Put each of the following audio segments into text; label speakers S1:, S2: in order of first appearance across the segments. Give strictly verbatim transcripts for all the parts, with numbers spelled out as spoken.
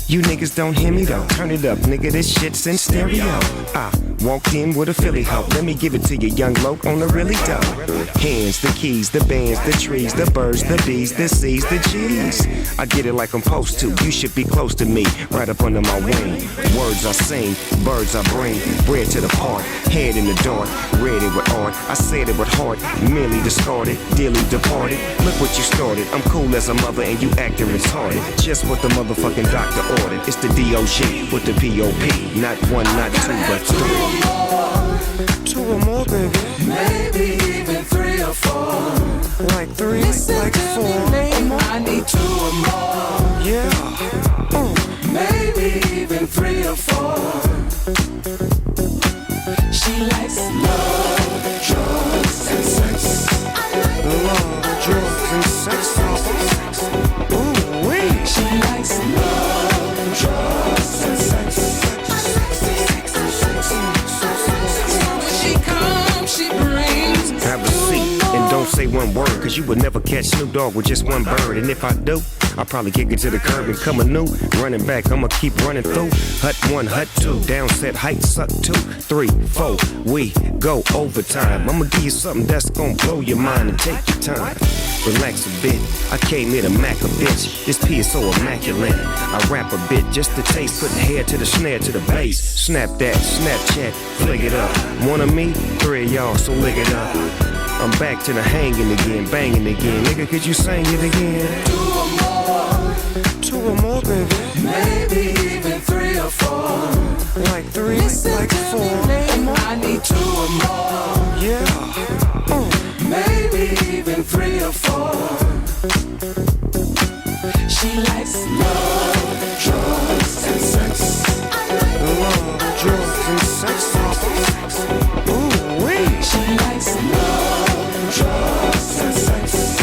S1: You niggas don't hear me though. Turn it up, nigga, this shit's in stereo. I walked in with a Philly hoe. Let me give it to you, young loc on the really dope. Hands, the keys, the bands, the trees, the birds, the bees, the C's, the G's. I get it like I'm supposed to. You should be close to me, right up under my wing. Words I sing, birds I bring. Bread to the part, head in the dark. Read it with art, I said it with heart. Merely discarded, dearly departed. Look what you started. I'm cool as a mother and you acting retarded. Just what the motherfucking doctor ordered. It's the D O G with the P O P. Not one, not two, but three. Two or more, baby.
S2: Maybe even three or four.
S1: Like three, Listen like four.
S2: I need two or more.
S1: Yeah. Uh.
S2: Maybe even three or four. She likes love, drugs, and sex.
S1: Love, drugs, and sex. Ooh, wee.
S2: She likes love, drugs, and sex. When she comes, she brings.
S1: Have a seat and don't say one word, cause you would never catch Snoop Dogg with just one bird. And if I do, I'll probably kick it to the curb and come anew. Running back, I'ma keep running through. Hut one, hut two, down set, height, suck two, three, four. We go overtime. I'ma give you something that's gonna blow your mind and take your time. Relax a bit, I came here to mac a bitch. This P is so immaculate. I rap a bit just to taste, putting hair to the snare to the bass. Snap that, Snapchat, flick it up. One of me, three of y'all, so lick it up. I'm back to the hanging again, banging again. Nigga, could you sing it again?
S2: Two or more.
S1: Two or more, baby.
S2: Maybe even three or four.
S1: Like three,
S2: Listen
S1: like four.
S2: I need two or more.
S1: Yeah. Uh.
S2: Maybe even three or four. She likes love, drugs, and sex.
S1: Love, drugs, and sex. Ooh, wee.
S2: She likes love, drugs, and sex.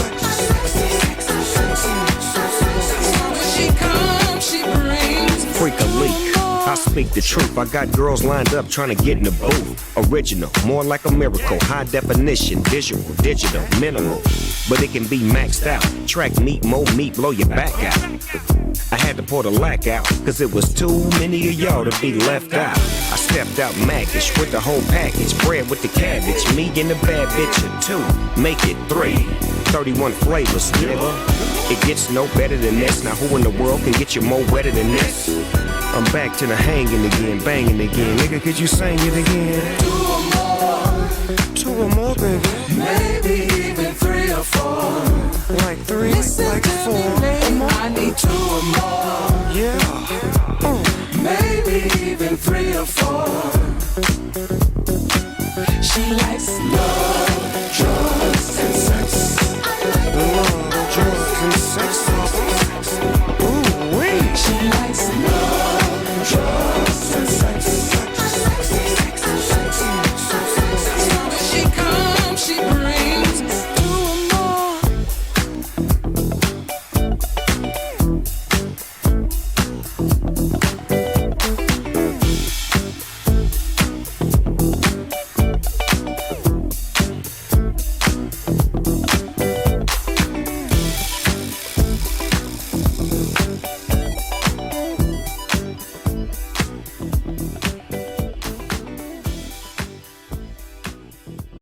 S2: When she comes, she brings.
S1: Freak a leak. I speak the truth. I got girls lined up trying to get in the booth. Original, more like a miracle. High definition, visual, digital, minimal. But it can be maxed out. Track meat, more meat, blow your back out. I had to pour the lack out, cause it was too many of y'all to be left out. I stepped out Macish with the whole package. Bread with the cabbage. Me and the bad bitch of two. Make it three. thirty-one flavors, nigga. It gets no better than this. Now who in the world can get you more wetter than this? I'm back to the hanging again, banging again. Nigga, could you sing it again?
S2: Two or more.
S1: Two or more, baby.
S2: Maybe even three or four.
S1: Like three,
S2: Listen
S1: like four.
S2: I need two or more.
S1: Yeah. Uh.
S2: Maybe even three or four. She likes love, drugs, and sex.
S1: Love, drugs, and sex.